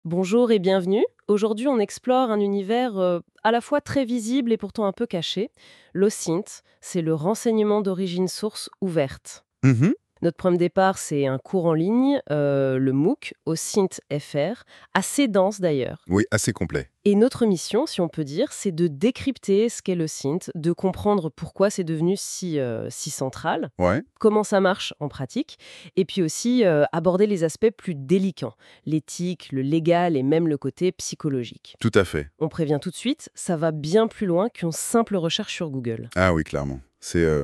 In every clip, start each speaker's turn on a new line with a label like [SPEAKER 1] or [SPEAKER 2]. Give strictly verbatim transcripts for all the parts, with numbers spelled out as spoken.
[SPEAKER 1] Bonjour et bienvenue. Aujourd'hui, on explore un univers euh, à la fois très visible et pourtant un peu caché. L'O S I N T, c'est le renseignement d'origine source ouverte.
[SPEAKER 2] Mhm.
[SPEAKER 1] Notre point de départ, c'est un cours en ligne, euh, le MOOC, O S I N T F R, assez dense d'ailleurs.
[SPEAKER 2] Oui, assez complet.
[SPEAKER 1] Et notre mission, si on peut dire, c'est de décrypter ce qu'est l'O S I N T, de comprendre pourquoi c'est devenu si, euh, si central,
[SPEAKER 2] Ouais,
[SPEAKER 1] comment ça marche en pratique, et puis aussi euh, aborder les aspects plus délicats, l'éthique, le légal et même le côté psychologique.
[SPEAKER 2] tout à fait.
[SPEAKER 1] On prévient tout de suite, ça va bien plus loin qu'une simple recherche sur Google.
[SPEAKER 2] Ah oui, clairement. C'est euh,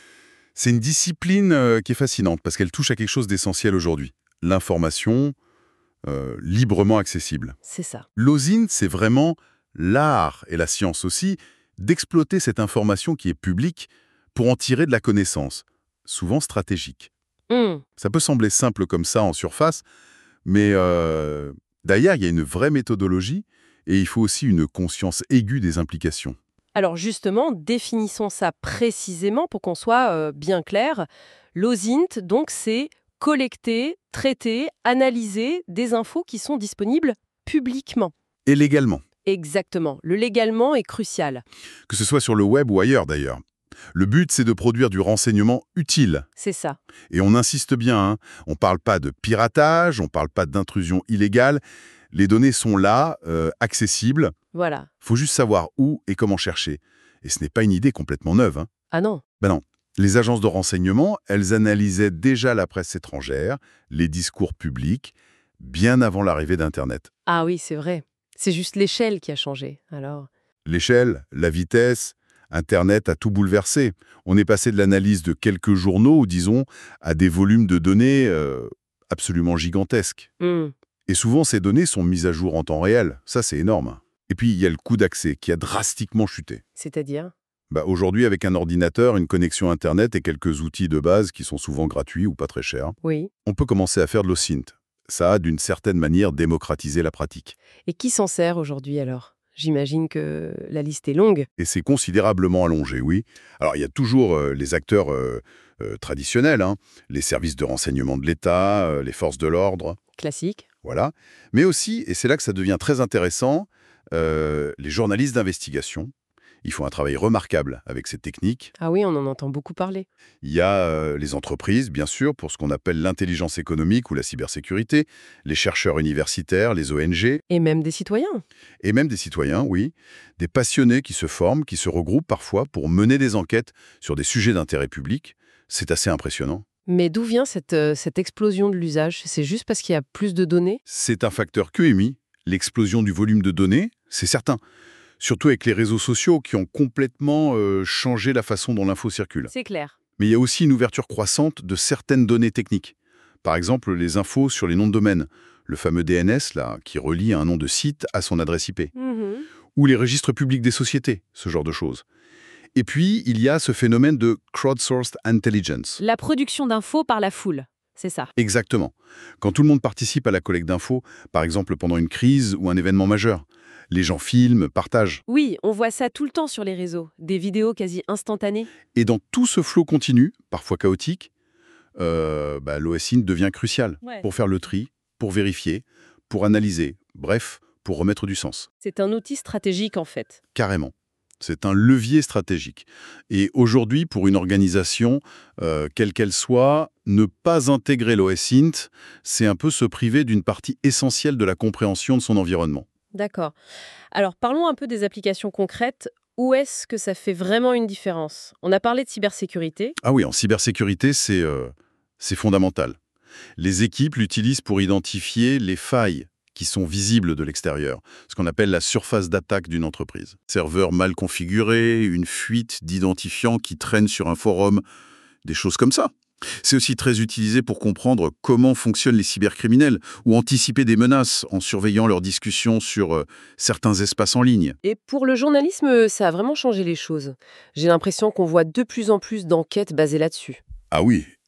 [SPEAKER 2] c'est une discipline euh, qui est fascinante parce qu'elle touche à quelque chose d'essentiel aujourd'hui. L'information euh, librement accessible.
[SPEAKER 1] C'est ça.
[SPEAKER 2] L'O S I N T, c'est vraiment l'art, et la science aussi, d'exploiter cette information qui est publique pour en tirer de la connaissance, souvent stratégique.
[SPEAKER 1] Hmm.
[SPEAKER 2] Ça peut sembler simple comme ça en surface, mais euh, derrière, il y a une vraie méthodologie et il faut aussi une conscience aiguë des implications.
[SPEAKER 1] Alors justement, définissons ça précisément pour qu'on soit euh, bien clair. L'O S I N T, donc, c'est collecter, traiter, analyser des infos qui sont disponibles publiquement.
[SPEAKER 2] Et légalement.
[SPEAKER 1] Exactement. Le légalement est crucial.
[SPEAKER 2] Que ce soit sur le web ou ailleurs d'ailleurs. Le but, c'est de produire du renseignement utile.
[SPEAKER 1] C'est ça.
[SPEAKER 2] Et on insiste bien, hein, on ne parle pas de piratage, on ne parle pas d'intrusion illégale. Les données sont là, euh, accessibles.
[SPEAKER 1] Voilà.
[SPEAKER 2] Faut juste savoir où et comment chercher. Et ce n'est pas une idée complètement neuve. Hein.
[SPEAKER 1] Ah non.
[SPEAKER 2] Ben non. Les agences de renseignement, elles analysaient déjà la presse étrangère, les discours publics, bien avant l'arrivée d'Internet.
[SPEAKER 1] Ah oui, c'est vrai. C'est juste l'échelle qui a changé. Alors,
[SPEAKER 2] L'échelle, la vitesse, Internet a tout bouleversé. On est passé de l'analyse de quelques journaux, disons, à des volumes de données euh, absolument gigantesques.
[SPEAKER 1] hmm,
[SPEAKER 2] Et souvent, ces données sont mises à jour en temps réel. Ça, c'est énorme. Et puis, il y a le coût d'accès qui a drastiquement chuté.
[SPEAKER 1] c'est-à-dire?
[SPEAKER 2] Bah, aujourd'hui, avec un ordinateur, une connexion Internet et quelques outils de base qui sont souvent gratuits ou pas très chers,
[SPEAKER 1] Oui.
[SPEAKER 2] on peut commencer à faire de l'O S I N T. Ça a, d'une certaine manière, démocratisé la pratique.
[SPEAKER 1] Et qui s'en sert aujourd'hui alors? J'imagine que la liste est longue.
[SPEAKER 2] Et c'est considérablement allongé, oui. Alors, il y a toujours euh, les acteurs euh, euh, traditionnels, hein, les services de renseignement de l'État, euh, les forces de l'ordre,
[SPEAKER 1] Classique.
[SPEAKER 2] voilà. Mais aussi, et c'est là que ça devient très intéressant, euh, les journalistes d'investigation. Ils font un travail remarquable avec ces techniques.
[SPEAKER 1] Ah oui, on en entend beaucoup parler.
[SPEAKER 2] Il y a euh, les entreprises, bien sûr, pour ce qu'on appelle l'intelligence économique ou la cybersécurité, les chercheurs universitaires, les O N G,
[SPEAKER 1] Et même des citoyens.
[SPEAKER 2] et même des citoyens, oui, des passionnés qui se forment, qui se regroupent parfois pour mener des enquêtes sur des sujets d'intérêt public. C'est assez impressionnant.
[SPEAKER 1] Mais d'où vient cette, euh, cette explosion de l'usage? C'est juste parce qu'il y a plus de données?
[SPEAKER 2] C'est un facteur Q M I, l'explosion du volume de données, c'est certain. Surtout avec les réseaux sociaux qui ont complètement euh, changé la façon dont l'info circule.
[SPEAKER 1] C'est clair.
[SPEAKER 2] Mais il y a aussi une ouverture croissante de certaines données techniques. Par exemple, les infos sur les noms de domaine, le fameux D N S là, qui relie un nom de site à son adresse I P.
[SPEAKER 1] Mhm.
[SPEAKER 2] Ou les registres publics des sociétés, ce genre de choses. Et puis, il y a ce phénomène de crowdsourced intelligence.
[SPEAKER 1] La production d'infos par la foule. C'est ça.
[SPEAKER 2] Exactement. Quand tout le monde participe à la collecte d'infos, par exemple pendant une crise ou un événement majeur, les gens filment, partagent.
[SPEAKER 1] Oui, on voit ça tout le temps sur les réseaux. Des vidéos quasi instantanées.
[SPEAKER 2] Et dans tout ce flot continu, parfois chaotique, euh, bah, l'O S I N T devient crucial
[SPEAKER 1] Ouais.
[SPEAKER 2] pour faire le tri, pour vérifier, pour analyser, bref, pour remettre du sens.
[SPEAKER 1] C'est un outil stratégique en fait.
[SPEAKER 2] Carrément. C'est un levier stratégique. Et aujourd'hui, pour une organisation, euh, quelle qu'elle soit, ne pas intégrer l'O S I N T, c'est un peu se priver d'une partie essentielle de la compréhension de son environnement.
[SPEAKER 1] D'accord. Alors parlons un peu des applications concrètes. Où est-ce que ça fait vraiment une différence? On a parlé de cybersécurité.
[SPEAKER 2] Ah oui, en cybersécurité, c'est euh, c'est fondamental. Les équipes l'utilisent pour identifier les failles qui sont visibles de l'extérieur, ce qu'on appelle la surface d'attaque d'une entreprise. Serveur mal configuré, une fuite d'identifiants qui traînent sur un forum, des choses comme ça. C'est aussi très utilisé pour comprendre comment fonctionnent les cybercriminels ou anticiper des menaces en surveillant leurs discussions sur euh, certains espaces en ligne.
[SPEAKER 1] Et pour le journalisme, ça a vraiment changé les choses. J'ai l'impression qu'on voit de plus en plus d'enquêtes basées là-dessus.
[SPEAKER 2] Ah oui,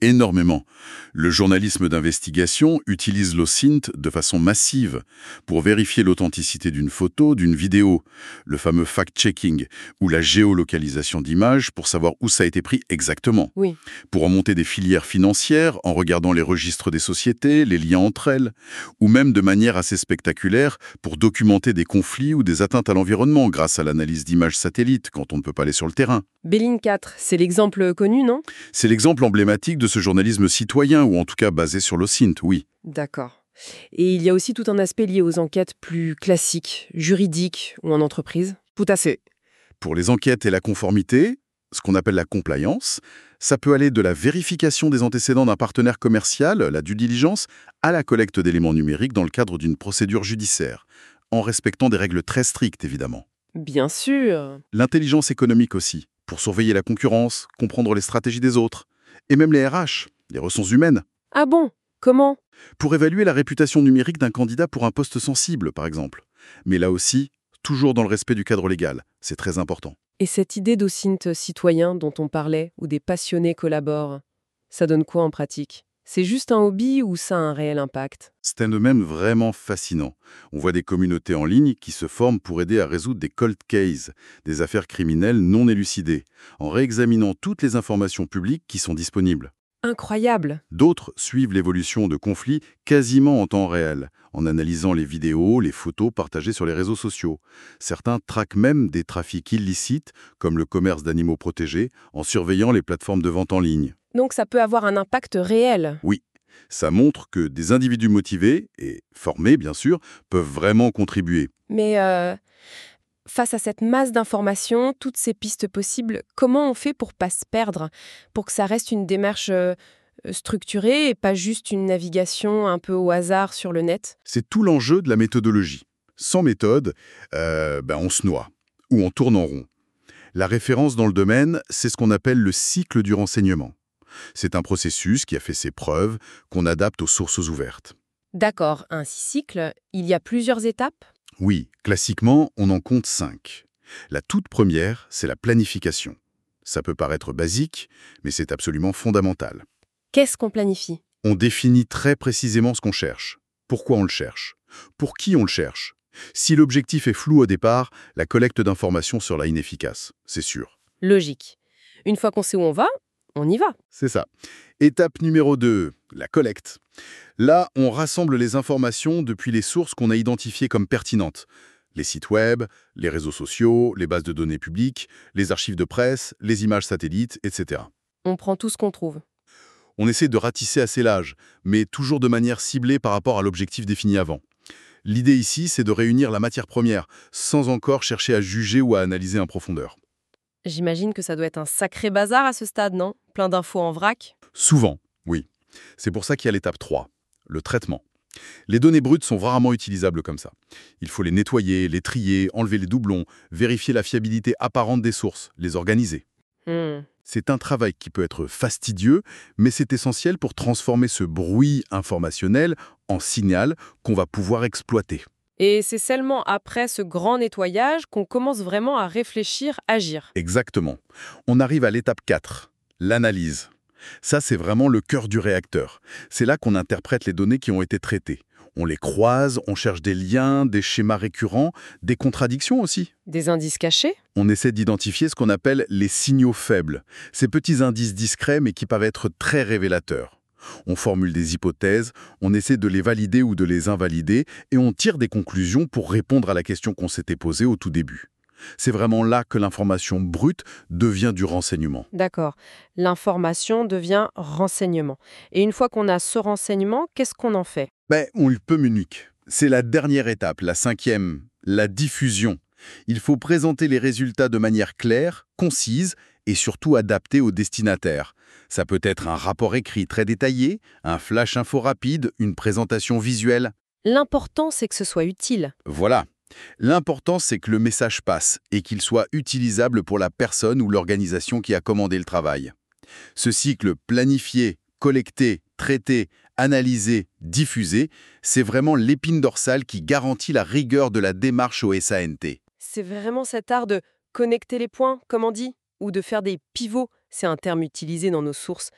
[SPEAKER 2] Énormément. Le journalisme d'investigation utilise l'O S I N T de façon massive pour vérifier l'authenticité d'une photo, d'une vidéo, le fameux fact-checking, ou la géolocalisation d'images pour savoir où ça a été pris exactement.
[SPEAKER 1] Oui.
[SPEAKER 2] Pour remonter des filières financières en regardant les registres des sociétés, les liens entre elles, ou même de manière assez spectaculaire pour documenter des conflits ou des atteintes à l'environnement grâce à l'analyse d'images satellites quand on ne peut pas aller sur le terrain.
[SPEAKER 1] Béline quatre, c'est l'exemple connu, non?
[SPEAKER 2] C'est l'exemple emblématique de ce journalisme citoyen, ou en tout cas basé sur l'O S I N T, oui.
[SPEAKER 1] D'accord. Et il y a aussi tout un aspect lié aux enquêtes plus classiques, juridiques ou en entreprise? Tout à fait.
[SPEAKER 2] Pour les enquêtes et la conformité, ce qu'on appelle la compliance, ça peut aller de la vérification des antécédents d'un partenaire commercial, la due diligence, à la collecte d'éléments numériques dans le cadre d'une procédure judiciaire, en respectant des règles très strictes, évidemment.
[SPEAKER 1] Bien sûr.
[SPEAKER 2] L'intelligence économique aussi, pour surveiller la concurrence, comprendre les stratégies des autres, et même les R H, les ressources humaines,
[SPEAKER 1] Ah bon? Comment?
[SPEAKER 2] pour évaluer la réputation numérique d'un candidat pour un poste sensible, par exemple. Mais là aussi, toujours dans le respect du cadre légal, c'est très important.
[SPEAKER 1] Et cette idée d'O S I N T citoyen dont on parlait, où des passionnés collaborent, ça donne quoi en pratique? C'est juste un hobby ou ça a un réel impact?
[SPEAKER 2] C'est un domaine vraiment fascinant. On voit des communautés en ligne qui se forment pour aider à résoudre des cold cases, des affaires criminelles non élucidées, en réexaminant toutes les informations publiques qui sont disponibles.
[SPEAKER 1] Incroyable!
[SPEAKER 2] D'autres suivent l'évolution de conflits quasiment en temps réel, en analysant les vidéos, les photos partagées sur les réseaux sociaux. Certains traquent même des trafics illicites, comme le commerce d'animaux protégés, en surveillant les plateformes de vente en ligne.
[SPEAKER 1] Donc ça peut avoir un impact réel.
[SPEAKER 2] Oui, ça montre que des individus motivés, et formés bien sûr, peuvent vraiment contribuer.
[SPEAKER 1] Mais euh, face à cette masse d'informations, toutes ces pistes possibles, comment on fait pour pas se perdre, pour que ça reste une démarche euh, structurée et pas juste une navigation un peu au hasard sur le net?
[SPEAKER 2] C'est tout l'enjeu de la méthodologie. Sans méthode, euh, ben on se noie, ou on tourne en rond. La référence dans le domaine, c'est ce qu'on appelle le cycle du renseignement. C'est un processus qui a fait ses preuves, qu'on adapte aux sources ouvertes.
[SPEAKER 1] D'accord, un cycle, il y a plusieurs étapes?
[SPEAKER 2] Oui, classiquement, on en compte cinq. La toute première, c'est la planification. Ça peut paraître basique, mais c'est absolument fondamental.
[SPEAKER 1] Qu'est-ce qu'on planifie?
[SPEAKER 2] On définit très précisément ce qu'on cherche. Pourquoi on le cherche? Pour qui on le cherche? Si l'objectif est flou au départ, la collecte d'informations sera inefficace, c'est sûr.
[SPEAKER 1] Logique. Une fois qu'on sait où on va, on y va.
[SPEAKER 2] C'est ça. Étape numéro deux, la collecte. Là, on rassemble les informations depuis les sources qu'on a identifiées comme pertinentes. Les sites web, les réseaux sociaux, les bases de données publiques, les archives de presse, les images satellites, et cetera.
[SPEAKER 1] On prend tout ce qu'on trouve.
[SPEAKER 2] On essaie de ratisser assez large, mais toujours de manière ciblée par rapport à l'objectif défini avant. L'idée ici, c'est de réunir la matière première, sans encore chercher à juger ou à analyser en profondeur.
[SPEAKER 1] J'imagine que ça doit être un sacré bazar à ce stade, non? Plein d'infos en vrac.
[SPEAKER 2] Souvent, oui. C'est pour ça qu'il y a l'étape trois, le traitement. Les données brutes sont rarement utilisables comme ça. Il faut les nettoyer, les trier, enlever les doublons, vérifier la fiabilité apparente des sources, les organiser.
[SPEAKER 1] Hmm.
[SPEAKER 2] C'est un travail qui peut être fastidieux, mais c'est essentiel pour transformer ce bruit informationnel en signal qu'on va pouvoir exploiter.
[SPEAKER 1] Et c'est seulement après ce grand nettoyage qu'on commence vraiment à réfléchir, agir.
[SPEAKER 2] Exactement. On arrive à l'étape quatre, l'analyse. Ça, c'est vraiment le cœur du réacteur. C'est là qu'on interprète les données qui ont été traitées. On les croise, on cherche des liens, des schémas récurrents, des contradictions aussi.
[SPEAKER 1] Des indices cachés?
[SPEAKER 2] On essaie d'identifier ce qu'on appelle les signaux faibles, ces petits indices discrets mais qui peuvent être très révélateurs. On formule des hypothèses, on essaie de les valider ou de les invalider, et on tire des conclusions pour répondre à la question qu'on s'était posée au tout début. C'est vraiment là que l'information brute devient du renseignement.
[SPEAKER 1] D'accord. L'information devient renseignement. Et une fois qu'on a ce renseignement, qu'est-ce qu'on en fait?
[SPEAKER 2] Ben, on le peut Munich. C'est la dernière étape, la cinquième, la diffusion. Il faut présenter les résultats de manière claire, concise et surtout adaptée au destinataire. Ça peut être un rapport écrit très détaillé, un flash info rapide, une présentation visuelle.
[SPEAKER 1] L'important, c'est que ce soit utile.
[SPEAKER 2] Voilà. L'important, c'est que le message passe et qu'il soit utilisable pour la personne ou l'organisation qui a commandé le travail. Ce cycle planifié, collecté, traité, analysé, diffusé, c'est vraiment l'épine dorsale qui garantit la rigueur de la démarche au S A N T.
[SPEAKER 1] C'est vraiment cet art de connecter les points, comme on dit, ou de faire des pivots, c'est un terme utilisé dans nos sources.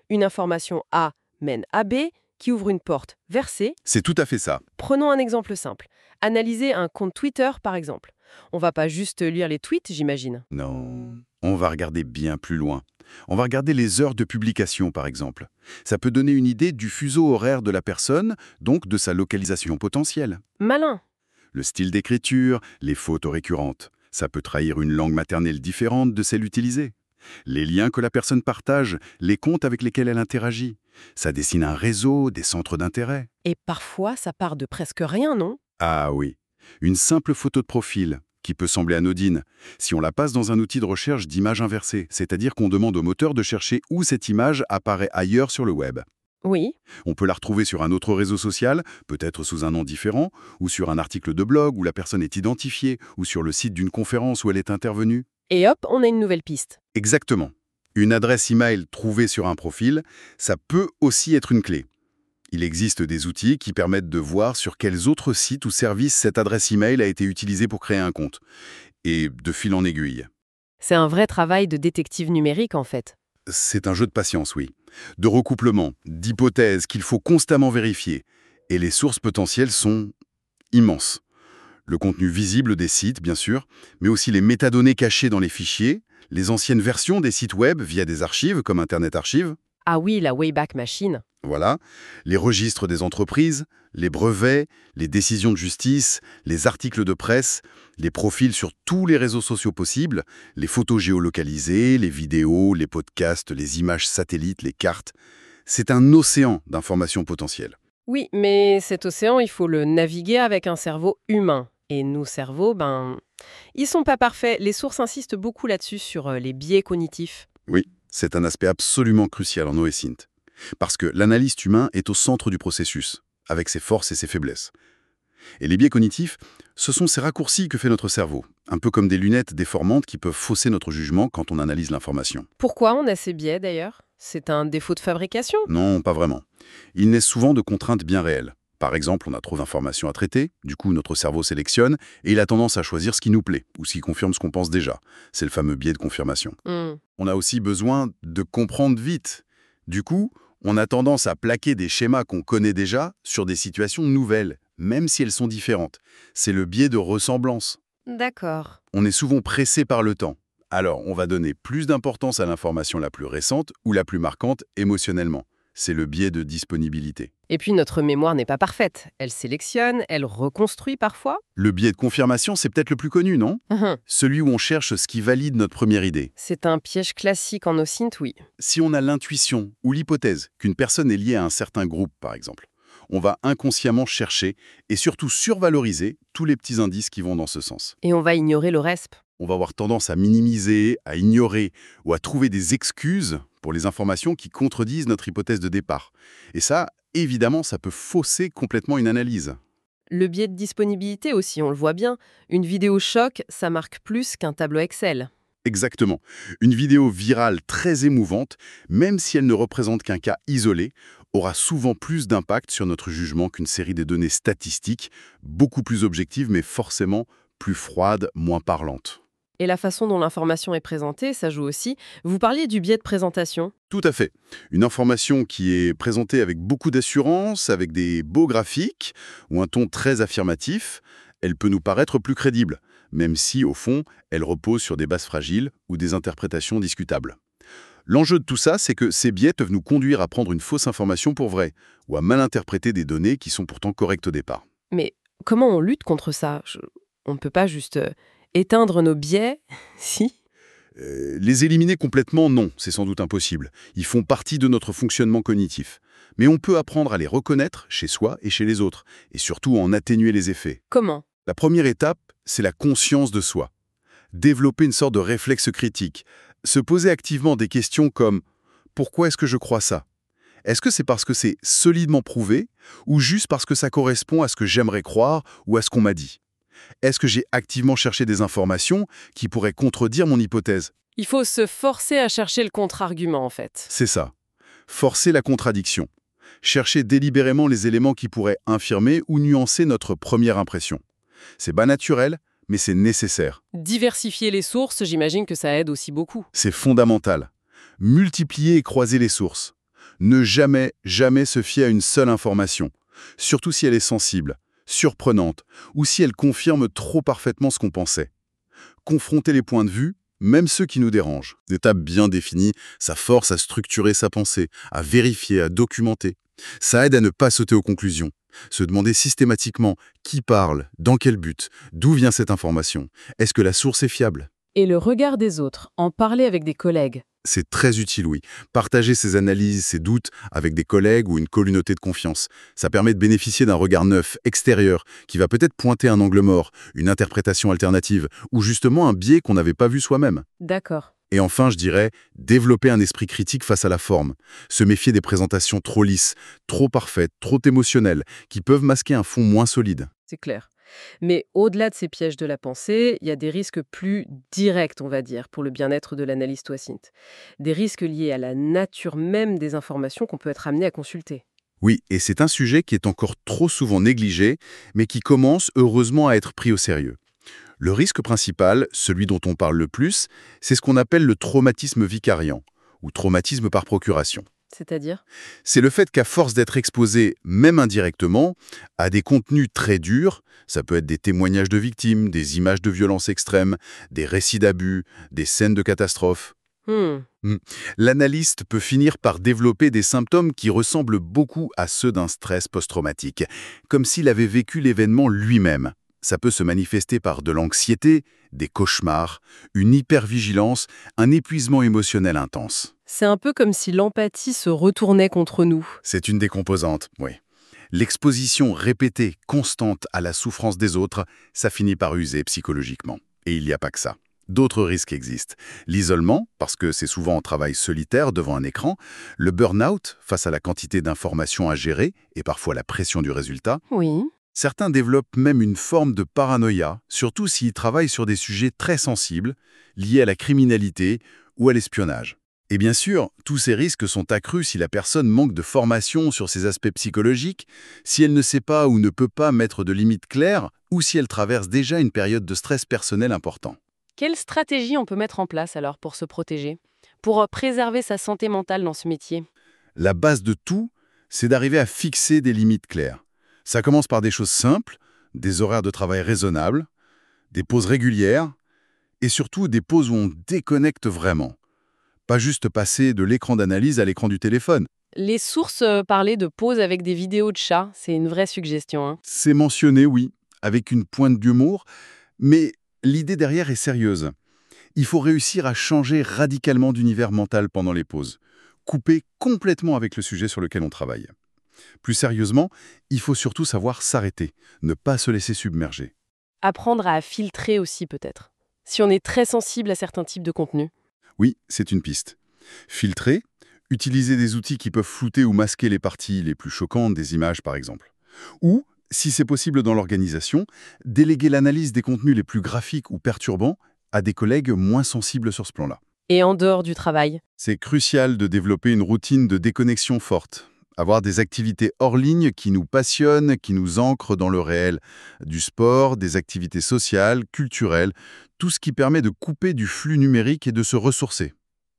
[SPEAKER 1] Une information A mène à B, qui ouvre une porte vers C.
[SPEAKER 2] C'est tout à fait ça.
[SPEAKER 1] Prenons un exemple simple. Analyser un compte Twitter, par exemple. On va pas juste lire les tweets, j'imagine.
[SPEAKER 2] Non, on va regarder bien plus loin. On va regarder les heures de publication, par exemple. Ça peut donner une idée du fuseau horaire de la personne, donc de sa localisation potentielle.
[SPEAKER 1] Malin.
[SPEAKER 2] Le style d'écriture, les fautes récurrentes. Ça peut trahir une langue maternelle différente de celle utilisée. Les liens que la personne partage, les comptes avec lesquels elle interagit. Ça dessine un réseau, des centres d'intérêt.
[SPEAKER 1] Et parfois, ça part de presque rien, non?
[SPEAKER 2] Ah oui, une simple photo de profil, qui peut sembler anodine, si on la passe dans un outil de recherche d'images inversées, c'est-à-dire qu'on demande au moteur de chercher où cette image apparaît ailleurs sur le web.
[SPEAKER 1] Oui.
[SPEAKER 2] On peut la retrouver sur un autre réseau social, peut-être sous un nom différent, ou sur un article de blog où la personne est identifiée, ou sur le site d'une conférence où elle est intervenue.
[SPEAKER 1] Et hop, on a une nouvelle piste.
[SPEAKER 2] Exactement. Une adresse email trouvée sur un profil, ça peut aussi être une clé. Il existe des outils qui permettent de voir sur quels autres sites ou services cette adresse email a été utilisée pour créer un compte. Et de fil en aiguille.
[SPEAKER 1] C'est un vrai travail de détective numérique, en fait.
[SPEAKER 2] C'est un jeu de patience, oui. De recouplement, d'hypothèses qu'il faut constamment vérifier. Et les sources potentielles sont immenses. Le contenu visible des sites, bien sûr, mais aussi les métadonnées cachées dans les fichiers, les anciennes versions des sites web via des archives comme Internet Archive.
[SPEAKER 1] Ah oui, la Wayback Machine.
[SPEAKER 2] Voilà, les registres des entreprises, les brevets, les décisions de justice, les articles de presse, les profils sur tous les réseaux sociaux possibles, les photos géolocalisées, les vidéos, les podcasts, les images satellites, les cartes. C'est un océan d'informations potentielles.
[SPEAKER 1] Oui, mais cet océan, il faut le naviguer avec un cerveau humain. Et nos cerveaux, ben, ils sont pas parfaits. Les sources insistent beaucoup là-dessus, sur euh, les biais cognitifs.
[SPEAKER 2] Oui, c'est un aspect absolument crucial en OSINT. Parce que l'analyste humain est au centre du processus, avec ses forces et ses faiblesses. Et les biais cognitifs, ce sont ces raccourcis que fait notre cerveau, un peu comme des lunettes déformantes qui peuvent fausser notre jugement quand on analyse l'information.
[SPEAKER 1] Pourquoi on a ces biais, d'ailleurs? C'est un défaut de fabrication?
[SPEAKER 2] Non, pas vraiment. Ils naissent souvent de contraintes bien réelles. Par exemple, on a trop d'informations à traiter, du coup notre cerveau sélectionne, et il a tendance à choisir ce qui nous plaît, ou ce qui confirme ce qu'on pense déjà. C'est le fameux biais de confirmation.
[SPEAKER 1] Hmm.
[SPEAKER 2] On a aussi besoin de comprendre vite. Du coup, on a tendance à plaquer des schémas qu'on connaît déjà sur des situations nouvelles, même si elles sont différentes. C'est le biais de ressemblance.
[SPEAKER 1] D'accord.
[SPEAKER 2] On est souvent pressé par le temps. Alors, on va donner plus d'importance à l'information la plus récente ou la plus marquante émotionnellement. C'est le biais de disponibilité.
[SPEAKER 1] Et puis notre mémoire n'est pas parfaite. Elle sélectionne, elle reconstruit parfois.
[SPEAKER 2] Le biais de confirmation, c'est peut-être le plus connu, non?
[SPEAKER 1] Mhm.
[SPEAKER 2] Celui où on cherche ce qui valide notre première idée.
[SPEAKER 1] C'est un piège classique en OSINT, oui.
[SPEAKER 2] Si on a l'intuition ou l'hypothèse qu'une personne est liée à un certain groupe, par exemple, on va inconsciemment chercher et surtout survaloriser tous les petits indices qui vont dans ce sens.
[SPEAKER 1] Et on va ignorer le reste.
[SPEAKER 2] On va avoir tendance à minimiser, à ignorer ou à trouver des excuses pour les informations qui contredisent notre hypothèse de départ. Et ça, évidemment, ça peut fausser complètement une analyse.
[SPEAKER 1] Le biais de disponibilité aussi, on le voit bien. Une vidéo choc, ça marque plus qu'un tableau Excel.
[SPEAKER 2] Exactement. Une vidéo virale très émouvante, même si elle ne représente qu'un cas isolé, aura souvent plus d'impact sur notre jugement qu'une série de données statistiques, beaucoup plus objectives, mais forcément plus froides, moins parlantes.
[SPEAKER 1] Et la façon dont l'information est présentée, ça joue aussi. Vous parliez du biais de présentation.
[SPEAKER 2] Tout à fait. Une information qui est présentée avec beaucoup d'assurance, avec des beaux graphiques ou un ton très affirmatif, elle peut nous paraître plus crédible, même si, au fond, elle repose sur des bases fragiles ou des interprétations discutables. L'enjeu de tout ça, c'est que ces biais peuvent nous conduire à prendre une fausse information pour vraie, ou à mal interpréter des données qui sont pourtant correctes au départ.
[SPEAKER 1] Mais comment on lutte contre ça? Je- On ne peut pas juste euh, éteindre nos biais, si?
[SPEAKER 2] Euh, les éliminer complètement, non, c'est sans doute impossible. Ils font partie de notre fonctionnement cognitif. Mais on peut apprendre à les reconnaître chez soi et chez les autres, et surtout en atténuer les effets.
[SPEAKER 1] Comment?
[SPEAKER 2] La première étape, c'est la conscience de soi. Développer une sorte de réflexe critique. Se poser activement des questions comme « Pourquoi est-ce que je crois ça ? Est-ce que c'est parce que c'est solidement prouvé ou juste parce que ça correspond à ce que j'aimerais croire ou à ce qu'on m'a dit ? Est-ce que j'ai activement cherché des informations qui pourraient contredire mon hypothèse ?
[SPEAKER 1] Il faut se forcer à chercher le contre-argument, en fait.
[SPEAKER 2] C'est ça. Forcer la contradiction. Chercher délibérément les éléments qui pourraient infirmer ou nuancer notre première impression. C'est pas naturel, mais c'est nécessaire.
[SPEAKER 1] Diversifier les sources, j'imagine que ça aide aussi beaucoup.
[SPEAKER 2] C'est fondamental. Multiplier et croiser les sources. Ne jamais, jamais se fier à une seule information, surtout si elle est sensible, surprenante, ou si elle confirme trop parfaitement ce qu'on pensait. Confronter les points de vue, même ceux qui nous dérangent. D'étapes bien définies, ça force à structurer sa pensée, à vérifier, à documenter. Ça aide à ne pas sauter aux conclusions. Se demander systématiquement qui parle, dans quel but, d'où vient cette information. Est-ce que la source est fiable?
[SPEAKER 1] Et le regard des autres, en parler avec des collègues.
[SPEAKER 2] C'est très utile, oui. Partager ses analyses, ses doutes avec des collègues ou une communauté de confiance. Ça permet de bénéficier d'un regard neuf, extérieur, qui va peut-être pointer un angle mort, une interprétation alternative, ou justement un biais qu'on n'avait pas vu soi-même.
[SPEAKER 1] D'accord.
[SPEAKER 2] Et enfin, je dirais, développer un esprit critique face à la forme. Se méfier des présentations trop lisses, trop parfaites, trop émotionnelles, qui peuvent masquer un fond moins solide.
[SPEAKER 1] C'est clair. Mais au-delà de ces pièges de la pensée, il y a des risques plus directs, on va dire, pour le bien-être de l'analyste OSINT. Des risques liés à la nature même des informations qu'on peut être amené à consulter.
[SPEAKER 2] Oui, et c'est un sujet qui est encore trop souvent négligé, mais qui commence heureusement à être pris au sérieux. Le risque principal, celui dont on parle le plus, c'est ce qu'on appelle le traumatisme vicariant, ou traumatisme par procuration.
[SPEAKER 1] C'est-à-dire?
[SPEAKER 2] C'est le fait qu'à force d'être exposé, même indirectement, à des contenus très durs, ça peut être des témoignages de victimes, des images de violence extrême, des récits d'abus, des scènes de catastrophes,
[SPEAKER 1] Hmm.
[SPEAKER 2] hmm, l'analyste peut finir par développer des symptômes qui ressemblent beaucoup à ceux d'un stress post-traumatique, comme s'il avait vécu l'événement lui-même. Ça peut se manifester par de l'anxiété, des cauchemars, une hypervigilance, un épuisement émotionnel intense.
[SPEAKER 1] C'est un peu comme si l'empathie se retournait contre nous.
[SPEAKER 2] C'est une des composantes, oui. L'exposition répétée, constante à la souffrance des autres, ça finit par user psychologiquement. Et il n'y a pas que ça. D'autres risques existent. L'isolement, parce que c'est souvent en travail solitaire devant un écran, le burn-out, face à la quantité d'informations à gérer et parfois la pression du résultat.
[SPEAKER 1] Oui.
[SPEAKER 2] Certains développent même une forme de paranoïa, surtout s'ils travaillent sur des sujets très sensibles, liés à la criminalité ou à l'espionnage. Et bien sûr, tous ces risques sont accrus si la personne manque de formation sur ces aspects psychologiques, si elle ne sait pas ou ne peut pas mettre de limites claires, ou si elle traverse déjà une période de stress personnel important.
[SPEAKER 1] Quelle stratégie on peut mettre en place alors pour se protéger, pour euh, préserver sa santé mentale dans ce métier?
[SPEAKER 2] La base de tout, c'est d'arriver à fixer des limites claires. Ça commence par des choses simples, des horaires de travail raisonnables, des pauses régulières, et surtout des pauses où on déconnecte vraiment. Pas juste passer de l'écran d'analyse à l'écran du téléphone.
[SPEAKER 1] Les sources euh, parlaient de pause avec des vidéos de chats, c'est une vraie suggestion. Hein.
[SPEAKER 2] C'est mentionné, oui, avec une pointe d'humour, mais l'idée derrière est sérieuse. Il faut réussir à changer radicalement d'univers mental pendant les pauses, couper complètement avec le sujet sur lequel on travaille. Plus sérieusement, il faut surtout savoir s'arrêter, ne pas se laisser submerger.
[SPEAKER 1] Apprendre à filtrer aussi peut-être, si on est très sensible à certains types de contenus.
[SPEAKER 2] Oui, c'est une piste. Filtrer, utiliser des outils qui peuvent flouter ou masquer les parties les plus choquantes des images, par exemple. Ou, si c'est possible dans l'organisation, déléguer l'analyse des contenus les plus graphiques ou perturbants à des collègues moins sensibles sur ce plan-là.
[SPEAKER 1] Et en dehors du travail.
[SPEAKER 2] C'est crucial de développer une routine de déconnexion forte. Avoir des activités hors ligne qui nous passionnent, qui nous ancrent dans le réel. Du sport, des activités sociales, culturelles, tout ce qui permet de couper du flux numérique et de se ressourcer.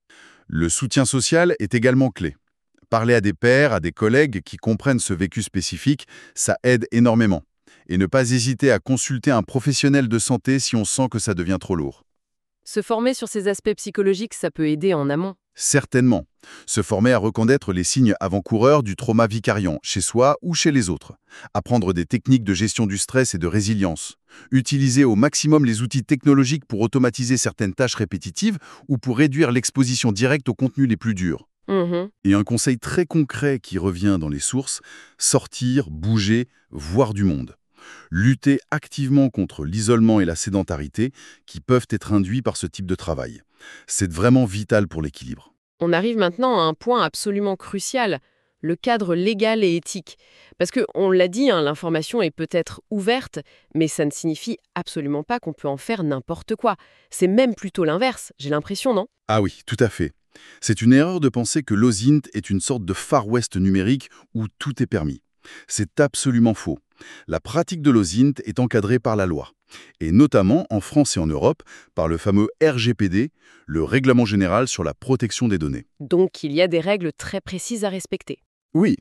[SPEAKER 2] Le soutien social est également clé. Parler à des pairs, à des collègues qui comprennent ce vécu spécifique, ça aide énormément. Et ne pas hésiter à consulter un professionnel de santé si on sent que ça devient trop lourd.
[SPEAKER 1] Se former sur ces aspects psychologiques, ça peut aider en amont.
[SPEAKER 2] Certainement. Se former à reconnaître les signes avant-coureurs du trauma vicariant, chez soi ou chez les autres. Apprendre des techniques de gestion du stress et de résilience. Utiliser au maximum les outils technologiques pour automatiser certaines tâches répétitives ou pour réduire l'exposition directe aux contenus les plus durs.
[SPEAKER 1] Mhm.
[SPEAKER 2] Et un conseil très concret qui revient dans les sources, sortir, bouger, voir du monde. Lutter activement contre l'isolement et la sédentarité qui peuvent être induits par ce type de travail. C'est vraiment vital pour l'équilibre.
[SPEAKER 1] On arrive maintenant à un point absolument crucial, le cadre légal et éthique. Parce que, on l'a dit, hein, l'information est peut-être ouverte, mais ça ne signifie absolument pas qu'on peut en faire n'importe quoi. C'est même plutôt l'inverse, j'ai l'impression, non?
[SPEAKER 2] Ah oui, tout à fait. C'est une erreur de penser que l'OSINT est une sorte de Far West numérique où tout est permis. C'est absolument faux. La pratique de l'OSINT est encadrée par la loi. Et notamment en France et en Europe par le fameux R G P D, le Règlement général sur la protection des données.
[SPEAKER 1] Donc il y a des règles très précises à respecter.
[SPEAKER 2] Oui,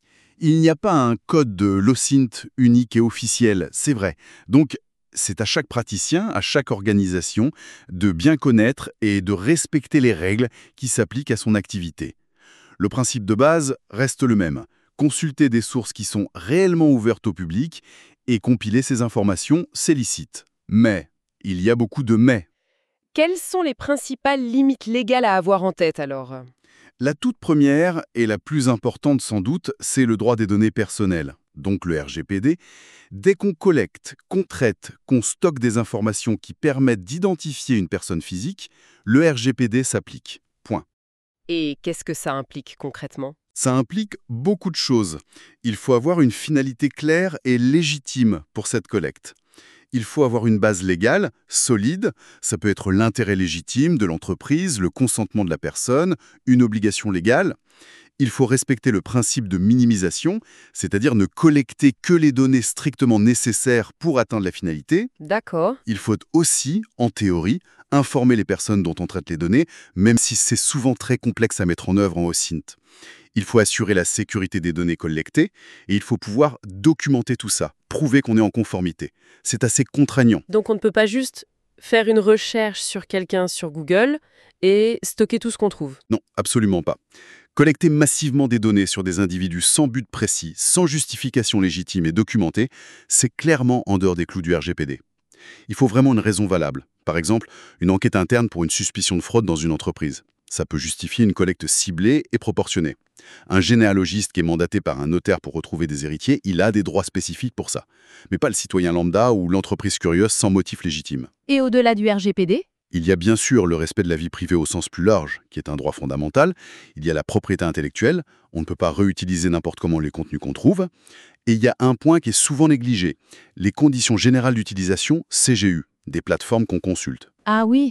[SPEAKER 2] il n'y a pas un code de l'O S I N T unique et officiel, c'est vrai. Donc, c'est à chaque praticien, à chaque organisation, de bien connaître et de respecter les règles qui s'appliquent à son activité. Le principe de base reste le même. Consulter des sources qui sont réellement ouvertes au public et compiler ces informations, c'est licite. Mais, il y a beaucoup de mais.
[SPEAKER 1] Quelles sont les principales limites légales à avoir en tête alors?
[SPEAKER 2] La toute première, et la plus importante sans doute, c'est le droit des données personnelles, donc le R G P D. Dès qu'on collecte, qu'on traite, qu'on stocke des informations qui permettent d'identifier une personne physique, le R G P D s'applique. Point.
[SPEAKER 1] Et qu'est-ce que ça implique concrètement?
[SPEAKER 2] Ça implique beaucoup de choses. Il faut avoir une finalité claire et légitime pour cette collecte. Il faut avoir une base légale, solide, ça peut être l'intérêt légitime de l'entreprise, le consentement de la personne, une obligation légale. Il faut respecter le principe de minimisation, c'est-à-dire ne collecter que les données strictement nécessaires pour atteindre la finalité.
[SPEAKER 1] D'accord.
[SPEAKER 2] Il faut aussi, en théorie, informer les personnes dont on traite les données, même si c'est souvent très complexe à mettre en œuvre en O S I N T. Il faut assurer la sécurité des données collectées et il faut pouvoir documenter tout ça, prouver qu'on est en conformité. C'est assez contraignant.
[SPEAKER 1] Donc on ne peut pas juste faire une recherche sur quelqu'un sur Google et stocker tout ce qu'on trouve.
[SPEAKER 2] Non, absolument pas. Collecter massivement des données sur des individus sans but précis, sans justification légitime et documentée, c'est clairement en dehors des clous du R G P D. Il faut vraiment une raison valable. Par exemple, une enquête interne pour une suspicion de fraude dans une entreprise. Ça peut justifier une collecte ciblée et proportionnée. Un généalogiste qui est mandaté par un notaire pour retrouver des héritiers, il a des droits spécifiques pour ça. Mais pas le citoyen lambda ou l'entreprise curieuse sans motif légitime.
[SPEAKER 3] Et au-delà du R G P D?
[SPEAKER 2] Il y a bien sûr le respect de la vie privée au sens plus large, qui est un droit fondamental. Il y a la propriété intellectuelle, on ne peut pas réutiliser n'importe comment les contenus qu'on trouve. Et il y a un point qui est souvent négligé, les conditions générales d'utilisation, C G U, des plateformes qu'on consulte.
[SPEAKER 3] Ah oui.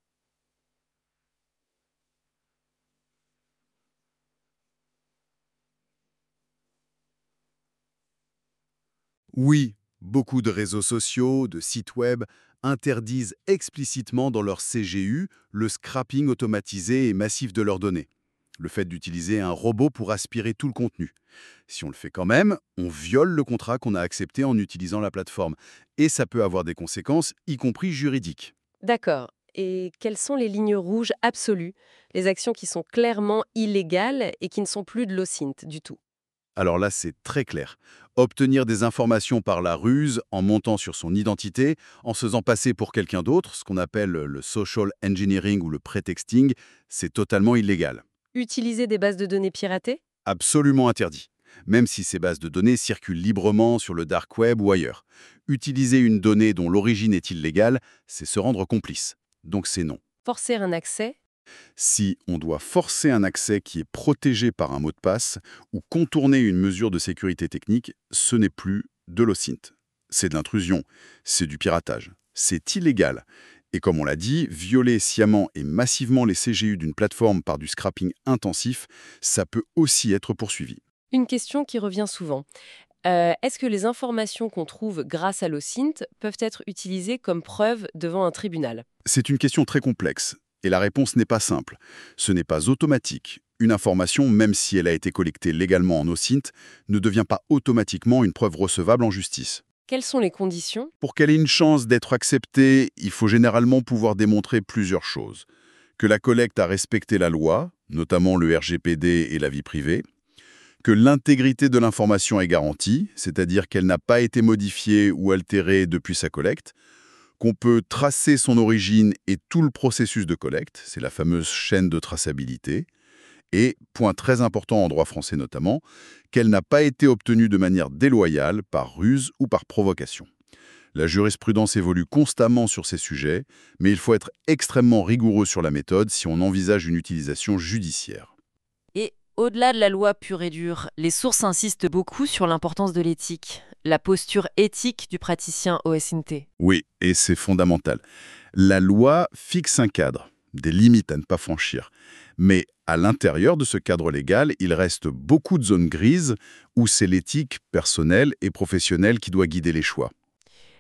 [SPEAKER 2] Oui, beaucoup de réseaux sociaux, de sites web interdisent explicitement dans leur C G U le scrapping automatisé et massif de leurs données. Le fait d'utiliser un robot pour aspirer tout le contenu. Si on le fait quand même, on viole le contrat qu'on a accepté en utilisant la plateforme. Et ça peut avoir des conséquences, y compris juridiques.
[SPEAKER 1] D'accord. Et quelles sont les lignes rouges absolues, les actions qui sont clairement illégales et qui ne sont plus de l'O S I N T du tout?
[SPEAKER 2] Alors là, c'est très clair. Obtenir des informations par la ruse, en montant sur son identité, en se faisant passer pour quelqu'un d'autre, ce qu'on appelle le social engineering ou le pretexting, c'est totalement illégal.
[SPEAKER 1] Utiliser des bases de données piratées?
[SPEAKER 2] Absolument interdit. Même si ces bases de données circulent librement sur le dark web ou ailleurs. Utiliser une donnée dont l'origine est illégale, c'est se rendre complice. Donc c'est non.
[SPEAKER 1] Forcer un accès?
[SPEAKER 2] Si on doit forcer un accès qui est protégé par un mot de passe ou contourner une mesure de sécurité technique, ce n'est plus de l'O S I N T. C'est de l'intrusion, c'est du piratage, c'est illégal. Et comme on l'a dit, violer sciemment et massivement les C G U d'une plateforme par du scrapping intensif, ça peut aussi être poursuivi.
[SPEAKER 1] Une question qui revient souvent. Euh, Est-ce que les informations qu'on trouve grâce à l'O S I N T peuvent être utilisées comme preuve devant un tribunal?
[SPEAKER 2] C'est une question très complexe. Et la réponse n'est pas simple. Ce n'est pas automatique. Une information, même si elle a été collectée légalement en O S I N T, ne devient pas automatiquement une preuve recevable en justice.
[SPEAKER 1] Quelles sont les conditions?
[SPEAKER 2] Pour qu'elle ait une chance d'être acceptée, il faut généralement pouvoir démontrer plusieurs choses. Que la collecte a respecté la loi, notamment le R G P D et la vie privée. Que l'intégrité de l'information est garantie, c'est-à-dire qu'elle n'a pas été modifiée ou altérée depuis sa collecte. Qu'on peut tracer son origine et tout le processus de collecte, c'est la fameuse chaîne de traçabilité, et, point très important en droit français notamment, qu'elle n'a pas été obtenue de manière déloyale, par ruse ou par provocation. La jurisprudence évolue constamment sur ces sujets, mais il faut être extrêmement rigoureux sur la méthode si on envisage une utilisation judiciaire.
[SPEAKER 3] Et au-delà de la loi pure et dure, les sources insistent beaucoup sur l'importance de l'éthique, la posture éthique du praticien O S I N T.
[SPEAKER 2] Oui, et c'est fondamental. La loi fixe un cadre, des limites à ne pas franchir. Mais à l'intérieur de ce cadre légal, il reste beaucoup de zones grises où c'est l'éthique personnelle et professionnelle qui doit guider les choix.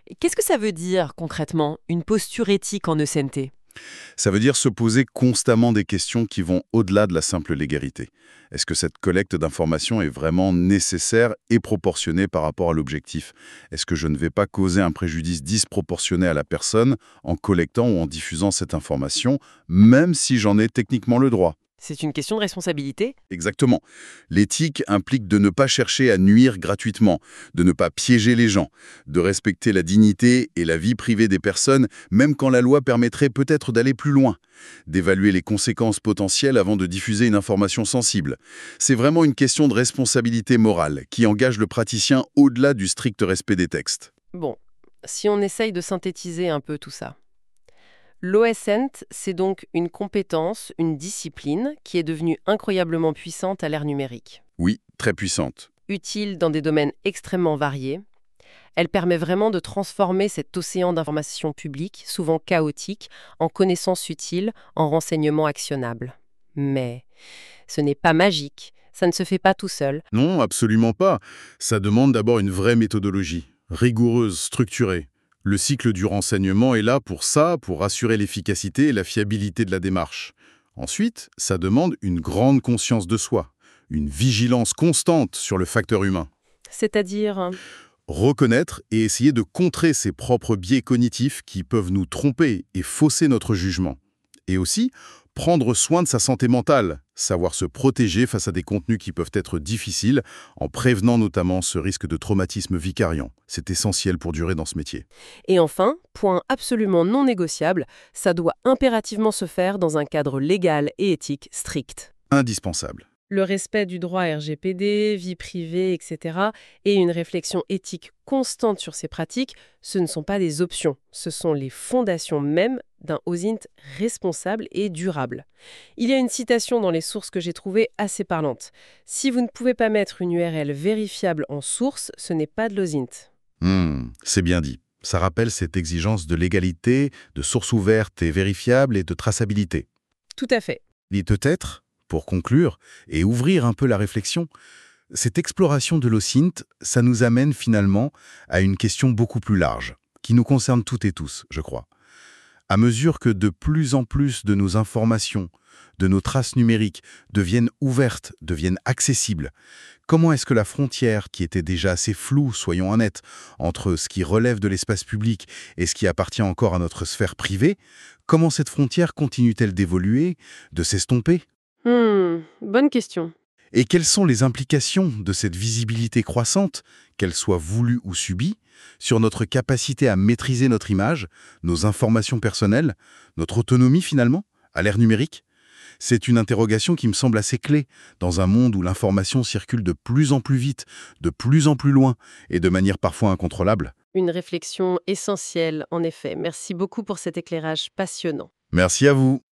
[SPEAKER 3] Et qu'est-ce que ça veut dire concrètement, une posture éthique en E C N T?
[SPEAKER 2] Ça veut dire se poser constamment des questions qui vont au-delà de la simple légalité. Est-ce que cette collecte d'informations est vraiment nécessaire et proportionnée par rapport à l'objectif? Est-ce que je ne vais pas causer un préjudice disproportionné à la personne en collectant ou en diffusant cette information, même si j'en ai techniquement le droit?
[SPEAKER 3] C'est une question de responsabilité?
[SPEAKER 2] Exactement. L'éthique implique de ne pas chercher à nuire gratuitement, de ne pas piéger les gens, de respecter la dignité et la vie privée des personnes, même quand la loi permettrait peut-être d'aller plus loin, d'évaluer les conséquences potentielles avant de diffuser une information sensible. C'est vraiment une question de responsabilité morale qui engage le praticien au-delà du strict respect des textes.
[SPEAKER 1] Bon, si on essaye de synthétiser un peu tout ça. L'O S I N T, c'est donc une compétence, une discipline qui est devenue incroyablement puissante à l'ère numérique.
[SPEAKER 2] Oui, très puissante.
[SPEAKER 1] Utile dans des domaines extrêmement variés, elle permet vraiment de transformer cet océan d'informations publiques, souvent chaotique, en connaissances utiles, en renseignements actionnables. Mais ce n'est pas magique, ça ne se fait pas tout seul.
[SPEAKER 2] Non, absolument pas. Ça demande d'abord une vraie méthodologie, rigoureuse, structurée. Le cycle du renseignement est là pour ça, pour assurer l'efficacité et la fiabilité de la démarche. Ensuite, ça demande une grande conscience de soi, une vigilance constante sur le facteur humain.
[SPEAKER 1] C'est-à-dire,
[SPEAKER 2] Reconnaître et essayer de contrer ses propres biais cognitifs qui peuvent nous tromper et fausser notre jugement. Et aussi, prendre soin de sa santé mentale, savoir se protéger face à des contenus qui peuvent être difficiles, en prévenant notamment ce risque de traumatisme vicariant. C'est essentiel pour durer dans ce métier.
[SPEAKER 1] et enfin, point absolument non négociable, ça doit impérativement se faire dans un cadre légal et éthique strict.
[SPEAKER 2] Indispensable.
[SPEAKER 1] Le respect du droit R G P D, vie privée, et cetera, et une réflexion éthique constante sur ces pratiques, ce ne sont pas des options, ce sont les fondations mêmes d'un O S I N T responsable et durable. Il y a une citation dans les sources que j'ai trouvée assez parlante. « Si vous ne pouvez pas mettre une U R L vérifiable en source, ce n'est pas de l'O S I N T.
[SPEAKER 2] Hmm, c'est bien dit. Ça rappelle cette exigence de légalité, de source ouverte et vérifiable et de traçabilité. »
[SPEAKER 1] Tout à fait.
[SPEAKER 2] Et peut-être, pour conclure et ouvrir un peu la réflexion, cette exploration de l'O S I N T, ça nous amène finalement à une question beaucoup plus large, qui nous concerne toutes et tous, je crois. À mesure que de plus en plus de nos informations, de nos traces numériques deviennent ouvertes, deviennent accessibles, comment est-ce que la frontière, qui était déjà assez floue, soyons honnêtes, entre ce qui relève de l'espace public et ce qui appartient encore à notre sphère privée, comment cette frontière continue-t-elle d'évoluer, de s'estomper ?
[SPEAKER 1] Hmm, bonne question.
[SPEAKER 2] Et quelles sont les implications de cette visibilité croissante, qu'elle soit voulue ou subie, sur notre capacité à maîtriser notre image, nos informations personnelles, notre autonomie finalement, à l'ère numérique? C'est une interrogation qui me semble assez clé dans un monde où l'information circule de plus en plus vite, de plus en plus loin et de manière parfois incontrôlable.
[SPEAKER 1] Une réflexion essentielle, en effet. Merci beaucoup pour cet éclairage passionnant.
[SPEAKER 2] Merci à vous.